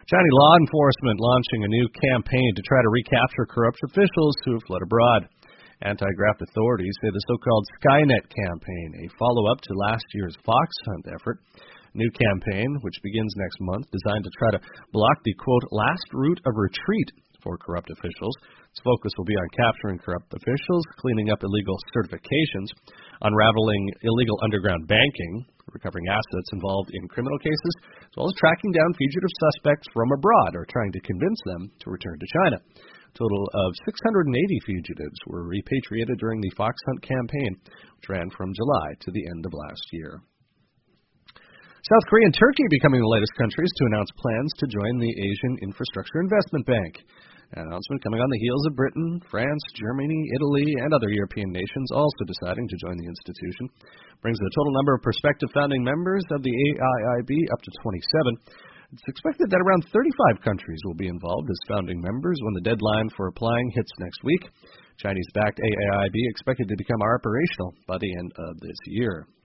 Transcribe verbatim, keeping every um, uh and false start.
Chinese law enforcement launching a new campaign to try to recapture corrupt officials who have fled abroad. Anti-graft authorities say the so-called Skynet campaign, a follow-up to last year's Fox Hunt effort. New campaign, which begins next month, designed to try to block the, quote, last route of retreat for corrupt officials. Its focus will be on capturing corrupt officials, cleaning up illegal certifications, unraveling illegal underground banking, recovering assets involved in criminal cases, as well as tracking down fugitive suspects from abroad or trying to convince them to return to China. A total of six hundred eighty fugitives were repatriated during the Fox Hunt campaign, which ran from July to the end of last year. South Korea and Turkey becoming the latest countries to announce plans to join the Asian Infrastructure Investment Bank. An announcement coming on the heels of Britain, France, Germany, Italy, and other European nations also deciding to join the institution. Brings the total number of prospective founding members of the A I I B up to twenty-seven. It's expected that around thirty-five countries will be involved as founding members when the deadline for applying hits next week. Chinese-backed A I I B expected to become operational by the end of this year.